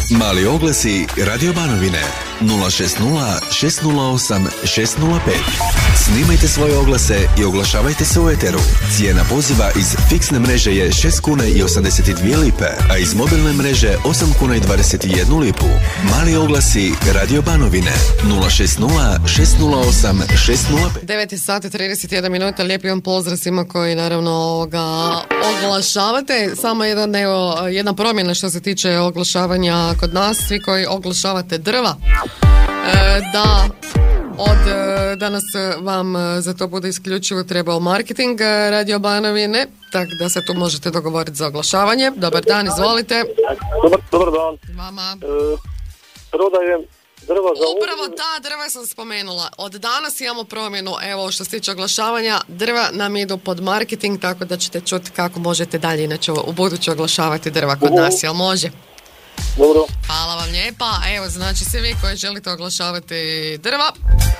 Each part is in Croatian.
Mali oglasi Radio Banovine 060 608 605. Snimajte svoje oglase i oglašavajte se u eteru. Cijena poziva iz fiksne mreže je 6 kuna i 82 lipe, a iz mobilne mreže 8 kuna i 21 lipu. Mali oglasi Radio Banovine 060 608 605. 9 sati 31 minuta. Lijepi vam pozdrav svima koji naravno oglašavate. Samo jedna promjena što se tiče oglašavanja kod nas. Svi koji oglašavate drva, da od danas vam za to bude isključivo trebao marketing Radio Banovine, tako da se tu možete dogovoriti za oglašavanje. Dobar dan, izvolite. Dobar dan. Vama. Prodajem drva za upravo ta drva sam spomenula. Od danas imamo promjenu, evo što se tiče oglašavanja, drva nam idu pod marketing, tako da ćete čuti kako možete dalje inače u buduće oglašavati drva kod nas, jel može? Dobro. Hvala vam lijepa. Evo, znači svi vi koji želite oglašavati drva,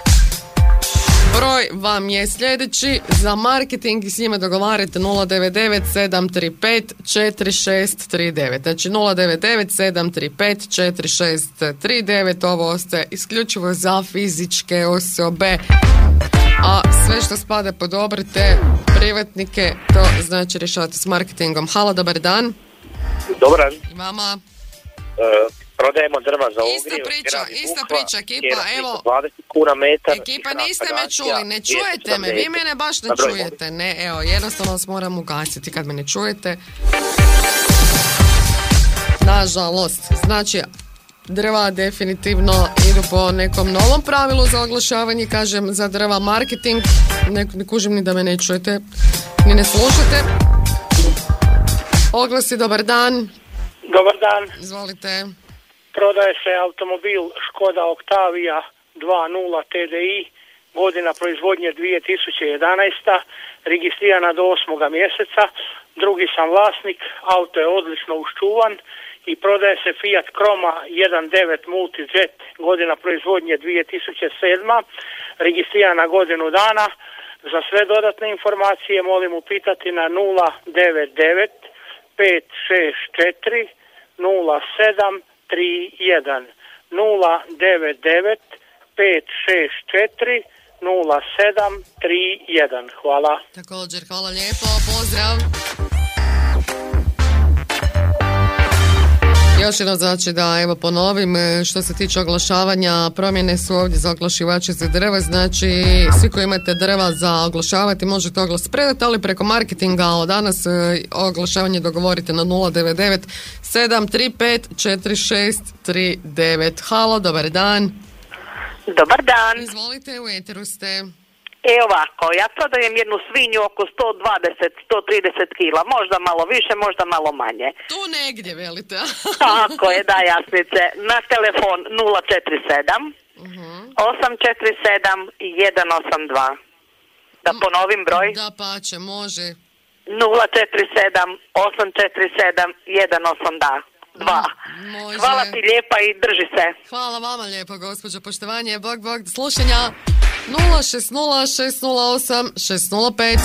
broj vam je sljedeći. Za marketing i s njima dogovarate 099 735 4639. Znači 099 735 4639. Ovo ste isključivo za fizičke osobe. A sve što spada pod obrte, privatnike, to znači rješavate s marketingom. Halo, dobar dan. Dobar dan. I vama. Prodajemo drva za ogriju. Ista priča, ekipa, evo. 20 kuna metar. Ekipa, niste me čuli, ne čujete me, vi mene baš ne čujete. Ne, evo, jednostavno vas moram ugasiti kad me ne čujete. Nažalost, znači, drva definitivno idu po nekom novom pravilu za oglašavanje, kažem, za drva marketing. Ne kužim ni da me ne čujete, ni ne slušate. Oglasi, dobar dan. Dobar dan. Izvolite. Prodaje se automobil Škoda Octavia 2.0 TDI, godina proizvodnje 2011. Registrirana do 8. mjeseca. Drugi sam vlasnik, auto je odlično uščuvan i prodaje se Fiat Croma 1.9 Multijet, godina proizvodnje 2007. Registrirana godinu dana. Za sve dodatne informacije molim upitati na 099 564 0731 099 564 0731. Hvala. Također, hvala lijepo, pozdrav. Još jedno znači da evo ponovim što se tiče oglašavanja, promjene su ovdje za oglašivače za drva, znači svi koji imate drva za oglašavati možete oglas predati, ali preko marketinga od danas oglašavanje dogovorite na 099 735 4639. Halo, dobar dan. Dobar dan. Izvolite, u eteru ste. Ovako, ja prodajem jednu svinju oko 120-130 kila, možda malo više, možda malo manje. Tu negdje, velite. Tako je, da, jasnice. Na telefon 047 847 182. Da ponovim broj? Da, pače, može. 047 847 182. Može. Hvala ti lijepa i drži se. Hvala vama lijepo, gospođo. Poštovanje, bog, do slušanja. 060 608 605.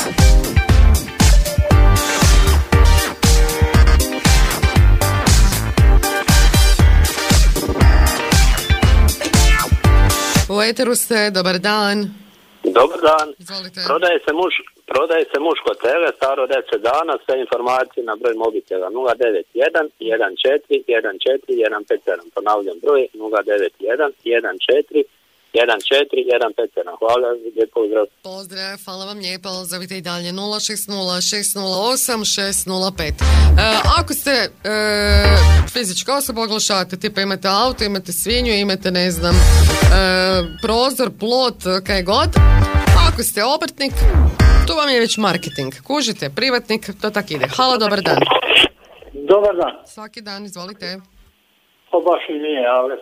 U eteru ste, dobar dan. Dobar dan. Izvolite. Prodaje se muško tele, staro 10 dana, sve informacije na broj mobitela 091 14 14 157. Ponavljam broj 091 14 14 157. Hvala, lijep pozdrav. Pozdrav, hvala vam lijepo, zovite i dalje 060 608 605. Ako ste fizička osoba, oglašavate, tipa imate auto, imate svinju, imate ne znam prozor, plot, kaj god. Ako ste obrtnik, tu vam je već marketing. Kužite, privatnik, to tak ide. Halo, dobar dan. Dobar dan. Svaki dan, izvolite. To baš i nije, ali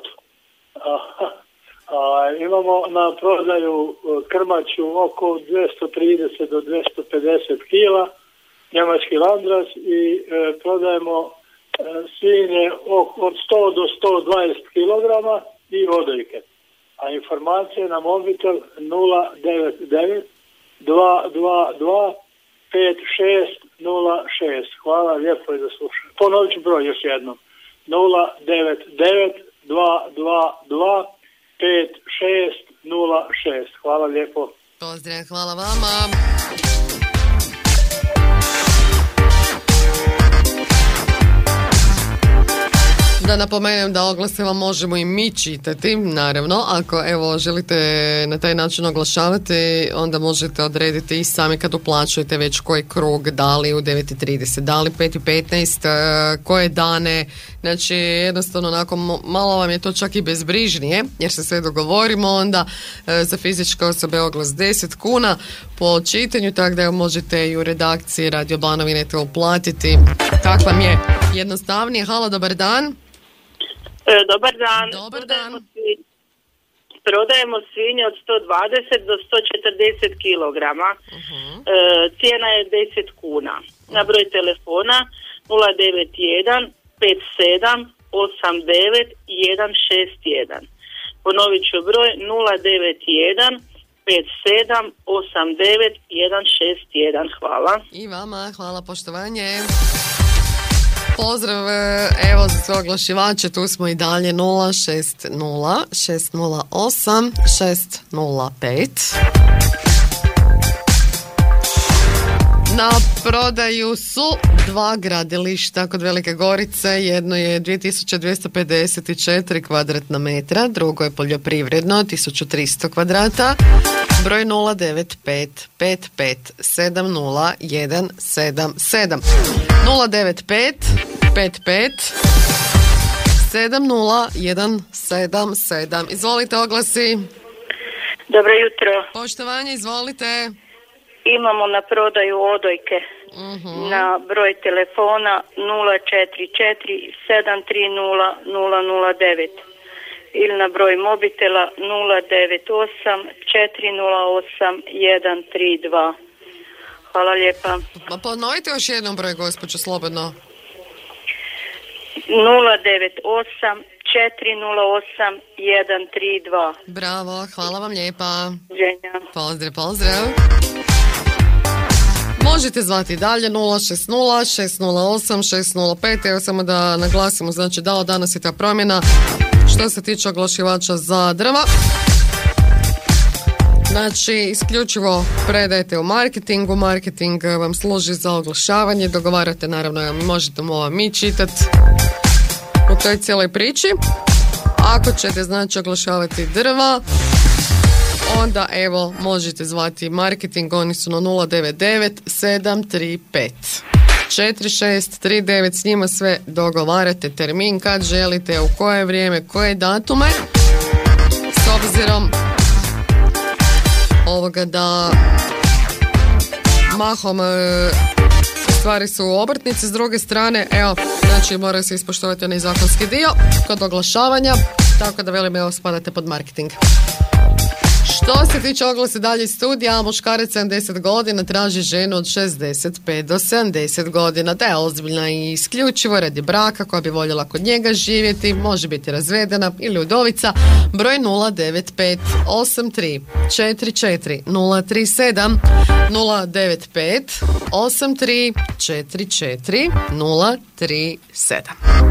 imamo na prodaju krmaču oko 230 do 250 kila, njemački landras i prodajemo svinje od 100 do 120 kilograma i odojke. A informacije na mobitel 099 222 5606. Hvala, lijepo je da slušam. Ponovit ću broj još jednom. 099 222 5606. Hvala lijepo. Pozdrav, hvala vama. Da napomenem da oglase vam možemo i mi čitati, naravno, ako evo želite na taj način oglašavati, onda možete odrediti i sami kad uplaćujete već koji krug, da li u 9:30, da li 5:15, koje dane, znači jednostavno onako malo vam je to čak i bezbrižnije, jer se sve dogovorimo onda. Za fizičke osobe oglas 10 kuna po čitanju, tako da možete i u redakciji Radio Banovine to uplatiti. Tako vam je jednostavnije. Halo, dobar dan. Dobar dan. Dobar dan. Prodajemo svinje od 120 do 140 kilograma. Cijena je 10 kuna. Na broj telefona 091 57 89 161. Ponovit ću broj 091 57 89 161. Hvala. I vama, hvala, poštovanje. Pozdrav, evo za sve oglašivače, tu smo i dalje 060 608 605. Na prodaju su dva gradilišta kod Velike Gorice, jedno je 2254 kvadratna metra, drugo je poljoprivredno 1300 kvadrata, broj 095 55 70 177 095 55 70177. Izvolite, oglasi. Dobro jutro. Poštovanje, izvolite. Imamo na prodaju odojke na broj telefona 044 730 009 ili na broj mobitela 098 408 132. Hvala lijepa. Ma ponovite još jednom broj, gospođo, slobodno. 098 408 132. Bravo, hvala vam lijepa. Ženja. Pozdrav, pozdrav. Možete zvati dalje 060 608 605. Evo samo da naglasimo, znači da od danas je ta promjena što se tiče oglašivača za drva. Znači, isključivo predajete u marketingu, marketing vam služi za oglašavanje, dogovarate, naravno, možete mi čitati u toj cijeloj priči. Ako ćete, znači, oglašavati drva, onda evo možete zvati marketing, oni su na 099 735 4639, s njima sve dogovarate, termin kad želite, u koje vrijeme, koje datume, s obzirom ovoga da mahom stvari su obrtnici, s druge strane, evo, znači moraju se ispoštovati onaj zakonski dio kod oglašavanja, tako da velim, evo, spadate pod marketing. Što se tiče oglasa dalje iz studija, muškarac 70 godina traži ženu od 65 do 70 godina, da je ozbiljna i isključivo radi braka, koja bi voljela kod njega živjeti, može biti razvedena ili udovica, broj 095 83 44 037 095 83 44 037.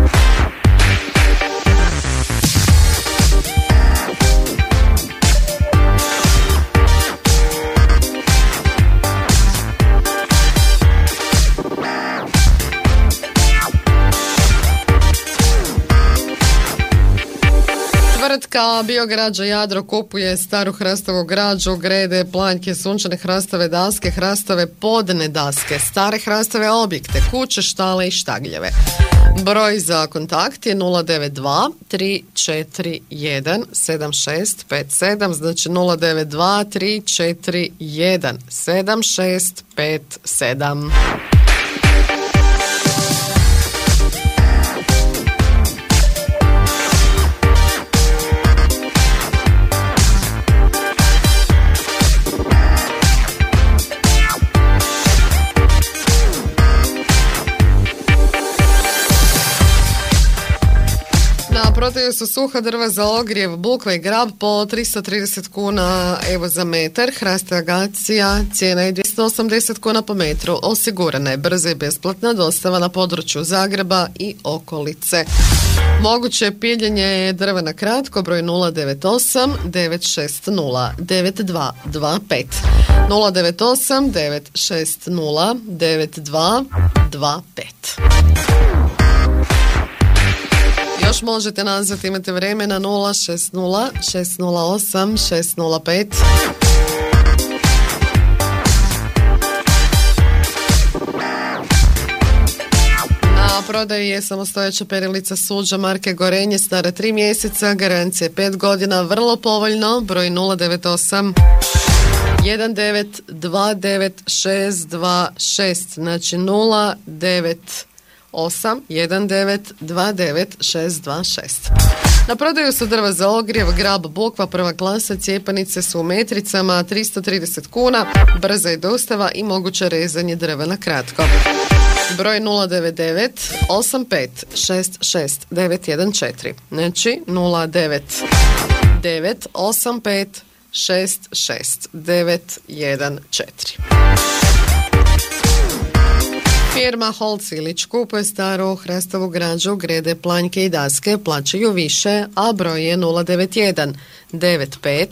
Tvrtka Biograđa Jadro kupuje staru hrastovu građu, grede, planjke, sunčane hrastove daske, hrastove podne daske, stare hrastove objekte, kuće, štale i štagljeve. Broj za kontakt je 092 341 7657, znači 092 341 7657. prodaju su suha drva za ogrjev, bukva i grab po 330 kuna evo za metar, hrast agacija, cijena je 280 kuna po metru, osigurana je brza i besplatna dostava na području Zagreba i okolice. Moguće piljenje drva na kratko, broj 098 960 9225. 098 960 9225. Još možete nazvati, imate vremena 060 608 605. Na prodaju je samostojeća perilica suđa marke Gorenje, stara 3 mjeseca, garancija 5 godina, vrlo povoljno, broj 098 1929626, znači 09819292626. Na prodaju su drva za ogrjev, grab, bukva, prva klasa, cijepanice su u metricama, 330 kuna, brza je dostava i moguće rezanje drva na kratko. Broj 099 85 66 914, znači 099 85 66 914. Firma Holc Ilić kupuje staru hrastovu građu, grede, planjke i daske, plaćaju više, a broj je 091 95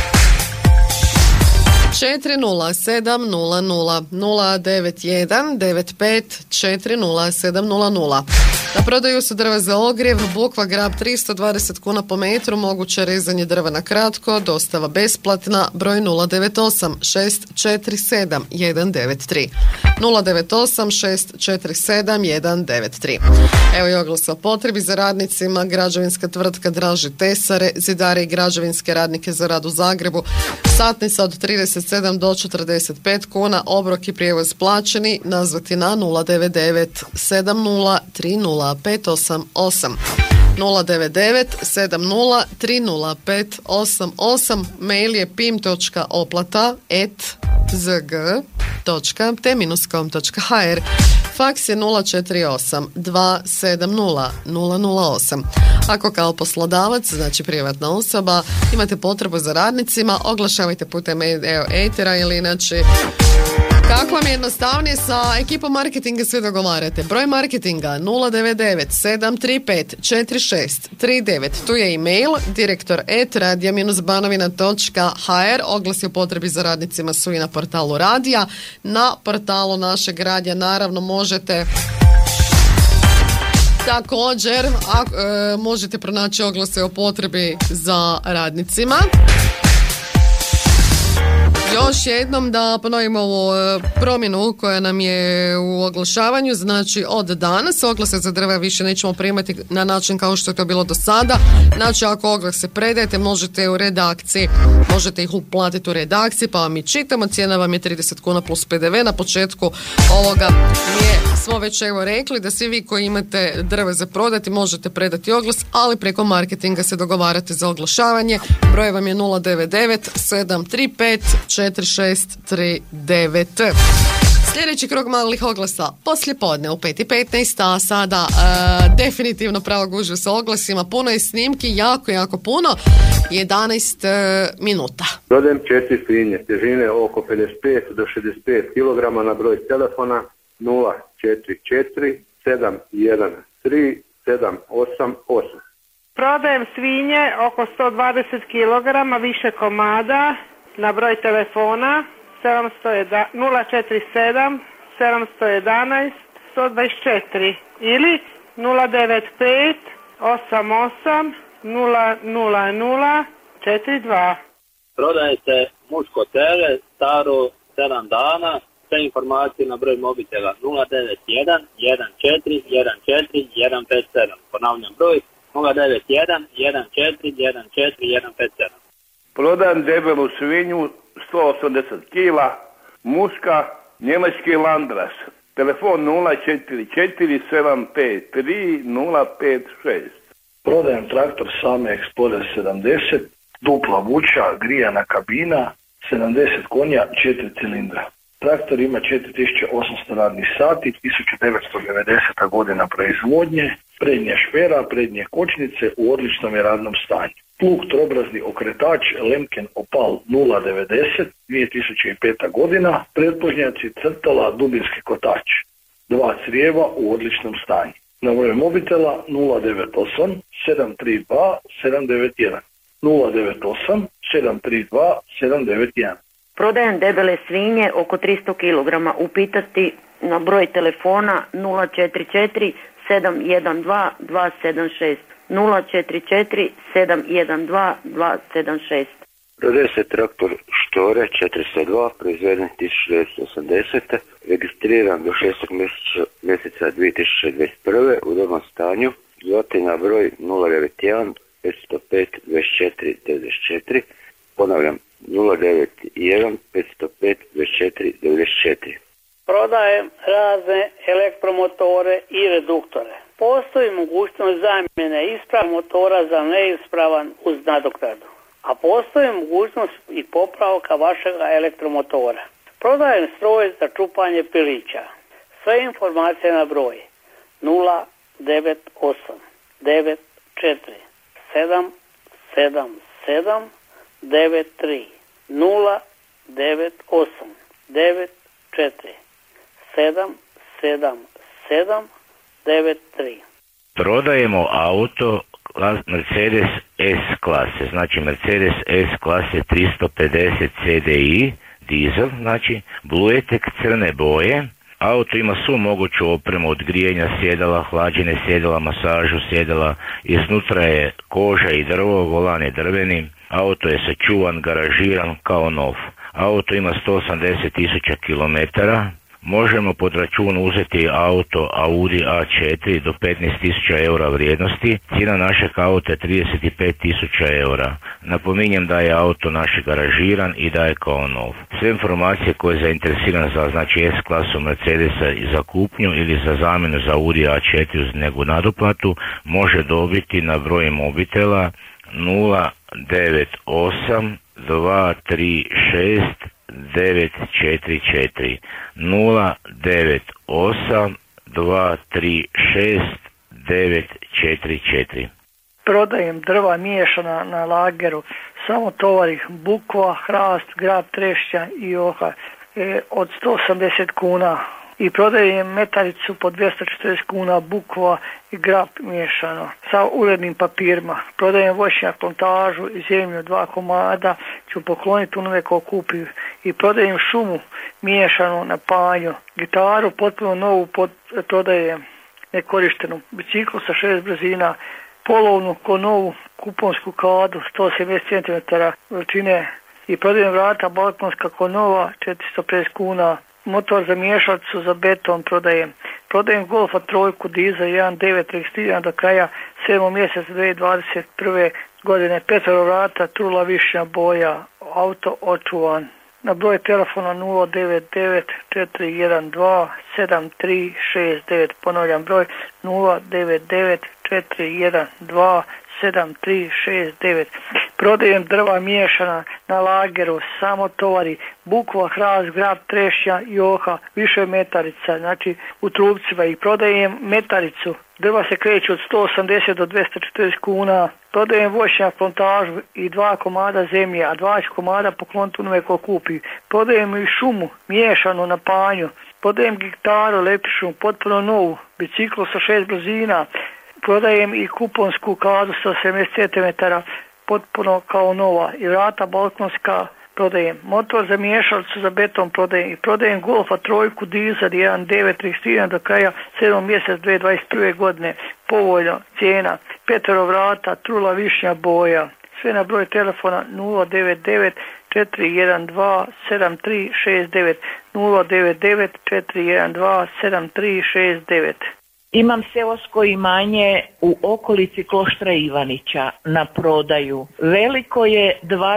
40700 091 95 40700. Na prodaju su drva za ogrjev, bukva, grab 320 kuna po metru, moguće rezanje drva na kratko, dostava besplatna, broj 098 647 193. 098 647 193. Evo i oglas o potrebi za radnicima, građevinska tvrtka Draži Tesare, zidare i građevinske radnike za rad u Zagrebu, satnica od 37 do 45 kuna, obrok i prijevoz plaćeni, nazvati na 099 70 30 588. 099 70 30 588. Mail je pim.oplata@zg.t-com.hr. Faks je 048 270 008. Ako kao poslodavac, znači privatna osoba, imate potrebu za radnicima, oglašavajte putem etera ili inače kako vam je jednostavnije, sa ekipom marketinga sve dogovarate. Broj marketinga 099 735 4639. Tu je e-mail direktor@radio-banovina.hr. Oglasi o potrebi za radnicima su i na portalu radija. Na portalu našeg radija naravno možete također možete pronaći oglase o potrebi za radnicima. Još jednom da ponovimo ovu promjenu koja nam je u oglašavanju, znači od danas oglase za drva više nećemo primati na način kao što je to bilo do sada. Znači ako oglase predajete, možete u redakciji, možete ih uplatiti u redakciji pa vam i čitamo, cijena vam je 30 kuna plus PDV. Na početku ovoga smo već evo rekli da svi vi koji imate drva za prodati možete predati oglas, ali preko marketinga se dogovarate za oglašavanje. Broj vam je 099 735 4639. Sljedeći krug malih oglasa poslije podne u 5:15, a sada definitivno pravo gužve sa oglasima, puno je snimki, jako puno, 11 minuta. Prodajem 4 svinje, težine oko 55 do 65 kg na broj telefona 044 713 788. Prodajem svinje oko 120 kg, više komada, na broj telefona 047 711 124 ili 095 88 000 42. Prodaje se muško tele, staro 7 dana, sve informacije na broj mobitela 091 14 14 157. Ponavljam broj 091 14 14 157. Prodajem debelu svinju 180 kila, muška, njemački landras. Telefon 044 753 056. Prodajem traktor Same Explorer 70, dupla vuča, grijana kabina, 70 konja, 4 cilindra. Traktor ima 4800 radnih sati, 1990. godina proizvodnje, Prednja špera, prednje kočnice u odličnom je radnom stanju. Plug trobrazni okretač Lemken Opal 090 2005. godina, pretpožnjaci crtala dubinski kotač. 2 crijeva u odličnom stanju. Na broj mobitela 098 732 791. 098 732 791. Prodajem debele svinje oko 300 kg. Upitati na broj telefona 044 712 276. 044 712 276. Prodaje se traktor Štore 402, proizveden 1980. Registriran do 6. mjeseca 2021. u dobrom stanju. Zvati na broj 091 505 24 94. Ponavljam 091 505 24 94. Prodajem razne elektromotore i reduktore. Postoji mogućnost zamjene ispravnog motora za neispravan uz nadoknadu, a postoji mogućnost i popravka vašeg elektromotora. Prodajem stroj za čupanje pilića. Sve informacije na broj 098 94 777 93 098 94 777 93. Prodajemo auto Mercedes S klase, znači Mercedes S klase 350 CDI dizel, znači bluetek crne boje. Auto ima svu moguću opremu od grijanja sjedala, hlađenje sjedala, masažu sjedala, iznutra je koža i drvo, volan je drveni, auto je sačuvan, garažiran kao nov. Auto ima 180.000 km. Možemo pod račun uzeti auto Audi A4 do 15.000 eura vrijednosti. Cijena našeg auta je 35.000 eura. Napominjem da je auto naš garažiran i da je kao nov. Sve informacije koje je zainteresiran za znači S klasu Mercedesa za kupnju ili za zamjenu za Audi A4 uz neku nadoplatu može dobiti na broj mobitela 098 236 944 098 236 944. Prodajem drva miješana na lageru, samo tovari bukva, hrast, grab, trešća i oha od 180 kuna. I prodajem metalicu po 240 kuna, bukva i grab miješano sa urednim papirima. Prodajem voćnjak, plantažu i zemlju 2 komada, ću pokloniti onome ko kupi. I prodajem šumu miješanu na panju, gitaru potpuno novu prodajem, nekorištenu, biciklu sa 6 brzina, polovnu ko novu kuponsku kadu 170 cm veličine. I prodajem vrata balkonska ko nova 450 kuna. Motor za miješalicu za beton prodajem. Prodajem Golfa trojku dizel 1.9 registriran do kraja 7. mjeseca 2021. godine. 5 vrata, trula višnja boja, auto očuvan. Na broj telefona 099 412 7369. Ponavljam broj 099 412 7369. Prodajem drva miješana na lageru, samo tovari, bukva, hrast, grab, trešća, joha, više metarica, znači u trupcima. I prodajem metaricu. Drva se kreću od 180 do 240 kuna. Prodajem voćnjak, plantažu i 2 komada zemlje, a 20 komada pokloniti onome ko kupi. Prodajem i šumu miješanu na panju. Prodajem gitaru električnu, potpuno novu, biciklu sa 6 brzina. Prodajem i kuponsku kadu sa 70 cm, potpuno kao nova. I vrata balkonska prodajem. Motor za miješalicu za beton prodajem. I prodajem Golfa trojku dizel 1.9 registriran do kraja 7. mjeseca 2021. godine. Povoljno cijena. 5 vrata, trula višnja boja. Sve na broj telefona 099 412 7369. 099 412 7369. Imam seosko imanje u okolici Kloštra Ivanića na prodaju. Veliko je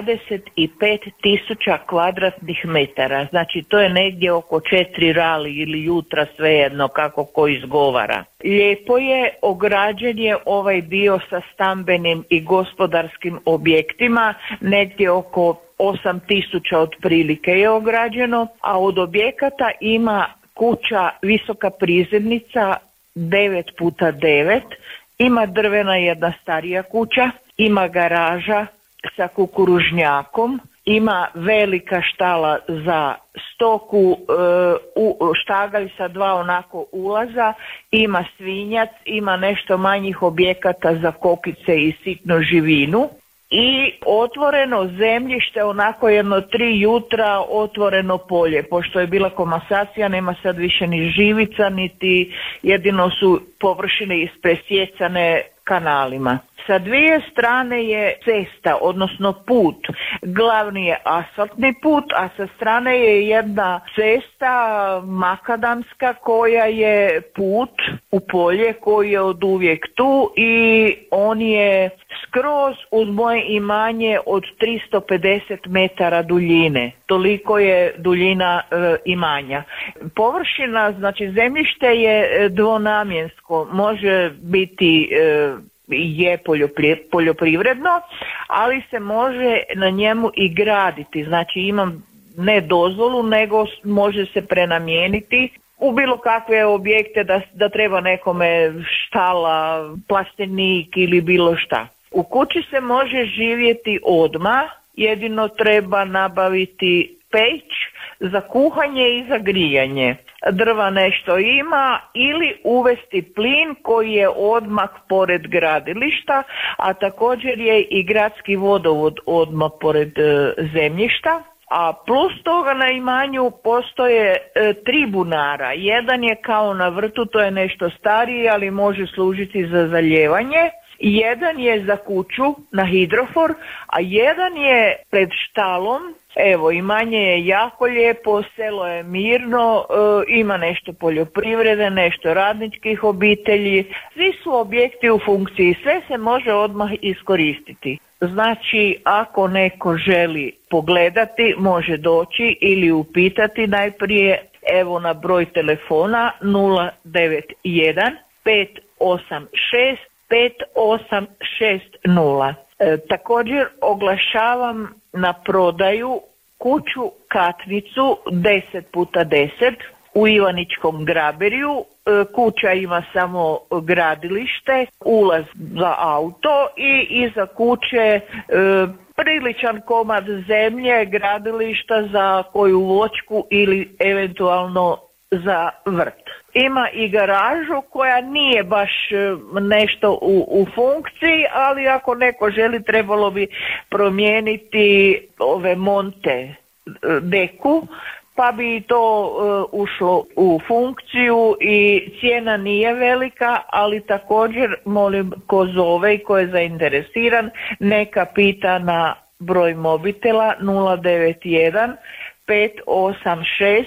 25.000 kvadratnih metara, znači to je negdje oko 4 rali ili jutra, svejedno kako ko izgovara. Lijepo je, ograđen je ovaj dio sa stambenim i gospodarskim objektima, negdje oko 8.000 otprilike je ograđeno, a od objekata ima kuća visoka prizemnica 9x9, ima drvena jedna starija kuća, ima garaža sa kukuružnjakom, ima velika štala za stoku, štagalj sa 2 onako ulaza, ima svinjac, ima nešto manjih objekata za kokice i sitnu živinu i otvoreno zemljište, onako jedno 3 jutra otvoreno polje. Pošto je bila komasacija, nema sad više ni živica, niti jedino su površine ispresjecane kanalima. Sa dvije strane je cesta, odnosno put. Glavni je asfaltni put, a sa strane je jedna cesta makadamska koja je put u polje koji je od uvijek tu i on je skroz uz moje imanje od 350 metara duljine. Toliko je duljina imanja. Površina, znači zemljište je dvonamjensko, može biti je poljoprivredno, ali se može na njemu i graditi. Znači imam ne dozvolu, nego može se prenamijeniti u bilo kakve objekte da treba nekome štala, plastenik ili bilo šta. U kući se može živjeti odmah, jedino treba nabaviti peć za kuhanje i za grijanje. Drva nešto ima ili uvesti plin koji je odmah pored gradilišta, a također je i gradski vodovod odmah pored zemljišta. A plus toga na imanju postoje 3 bunara. Jedan je kao na vrtu, to je nešto stariji, ali može služiti za zalijevanje. Jedan je za kuću na hidrofor, a jedan je pred štalom. Evo, imanje je jako lijepo, selo je mirno, ima nešto poljoprivrede, nešto radničkih obitelji. Svi su objekti u funkciji, sve se može odmah iskoristiti. Znači, ako neko želi pogledati, može doći ili upitati najprije, evo na broj telefona 091 586 5860. Također oglašavam na prodaju kuću katnicu 10x10 u Ivaničkom Graberju. Kuća ima samo gradilište, ulaz za auto i iza kuće priličan komad zemlje, gradilišta za koju voćku ili eventualno za vrt. Ima i garažu koja nije baš nešto u funkciji, ali ako neko želi, trebalo bi promijeniti ove monte deku, pa bi to ušlo u funkciju i cijena nije velika, ali također molim ko zove i ko je zainteresiran neka pita na broj mobitela 091 586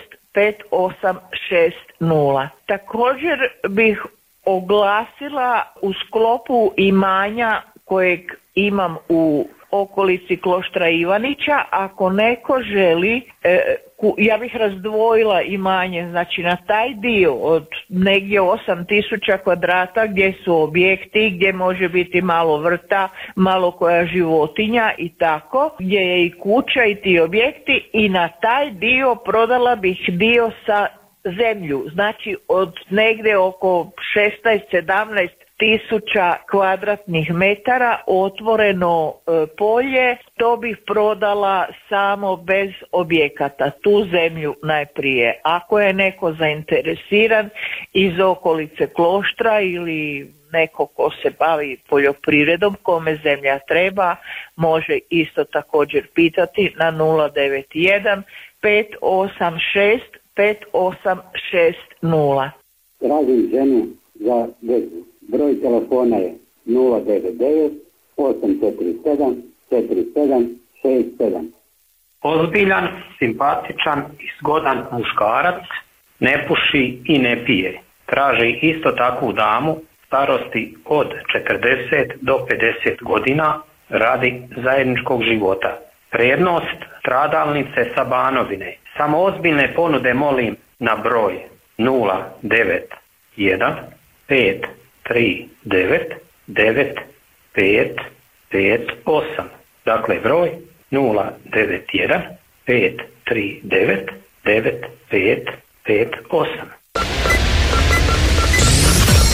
5860. Također bih oglasila u sklopu imanja kojeg imam u okolici Kloštra Ivanića, ako neko želi, ja bih razdvojila imanje, znači na taj dio od negdje 8000 kvadrata gdje su objekti, gdje može biti malo vrta, malo koja životinja i tako, gdje je i kuća i ti objekti, i na taj dio prodala bih dio sa zemlju, znači od negdje oko 16-17 000 kvadratnih metara otvoreno polje, to bih prodala samo bez objekata, tu zemlju najprije. Ako je neko zainteresiran iz okolice Kloštra ili neko ko se bavi poljoprivredom, kome zemlja treba, može isto također pitati na 091 586 5860. Tražim ženu za vezu. Broj telefona je 099 847 4767. Ozbiljan, simpatičan i zgodan muškarac, ne puši i ne pije. Traži isto takvu damu starosti od 40 do 50 godina radi zajedničkog života. Prednost stradalnice sa Banovine. Samo ozbiljne ponude molim na broj 091 539 9558. Dakle, broj 091 539 9558.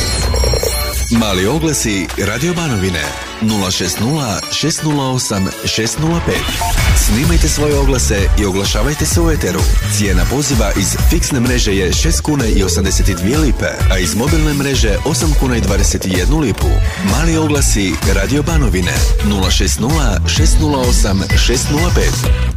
Mali oglasi Radio Banovine 060 608 605. Snimajte svoje oglase i oglašavajte se u eteru. Cijena poziva iz fiksne mreže je 6 kuna i 82 lipe, a iz mobilne mreže 8 kuna i 21 lipu. Mali oglasi Radio Banovine 060 608 605.